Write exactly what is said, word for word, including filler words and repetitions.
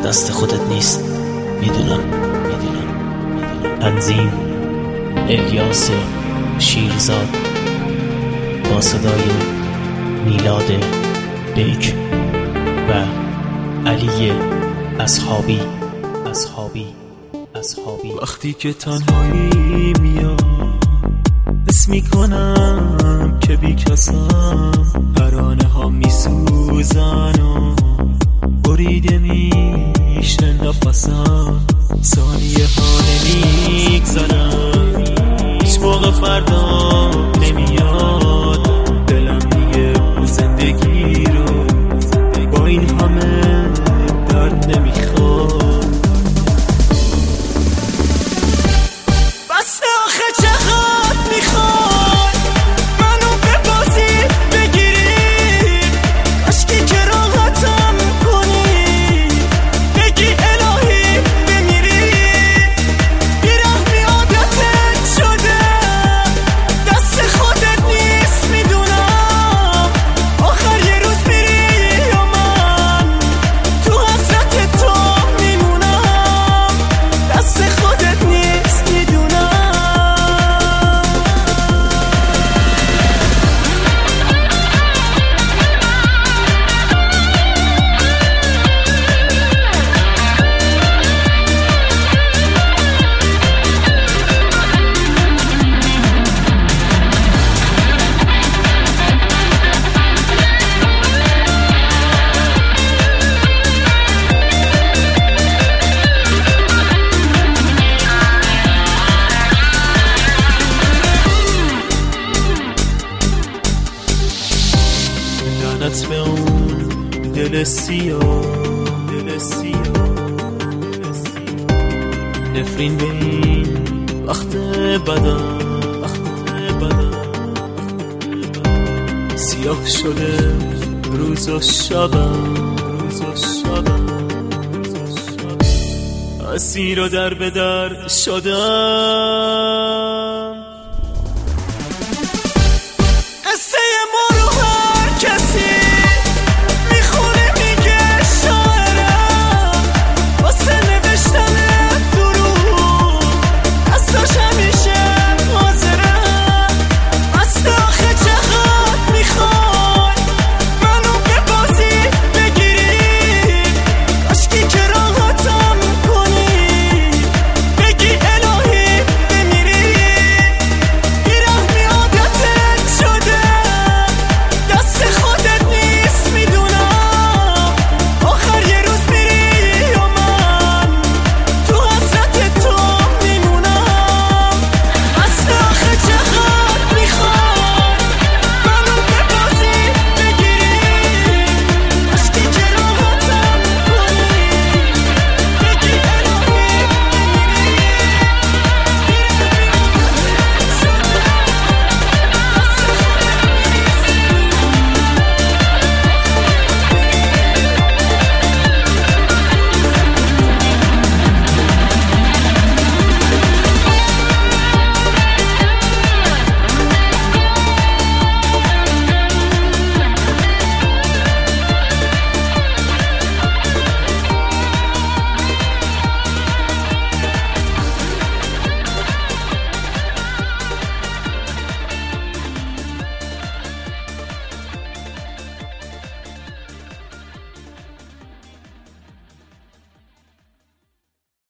دست خودت نیست، میدونم میدونم تنظیم الیاس شیرزاد با صدای میلاد بیک و علی اصحابی اصحابی اصحابی. وقتی که تنهایی میاد حس میکنم که بی کسم، ترانه ها میسوزن و بریده میشه نفسم، ثانیه ها نمیگذرم، هیچ موقع فردا نمیاد، دلم میگه زندگی رو با این همه درد نمیخواد. بس آخه چقدر میخوای منو به بازی بگیری، عشقی که راحتم کنی، بگی الهی بمیری، بیرحمی عادتت شده، دست خودت نیست میدونم، آخر یه روز میری یا من تو حسرت تو میمونم، دست خودت نیست میدونم. لعنت به اون دل سیاه، دل سیاه، نفرین به این وقت بدم، وقت بدم، سیاه شده روز و شبم، روز و شبم، اسیر و در به در شدم.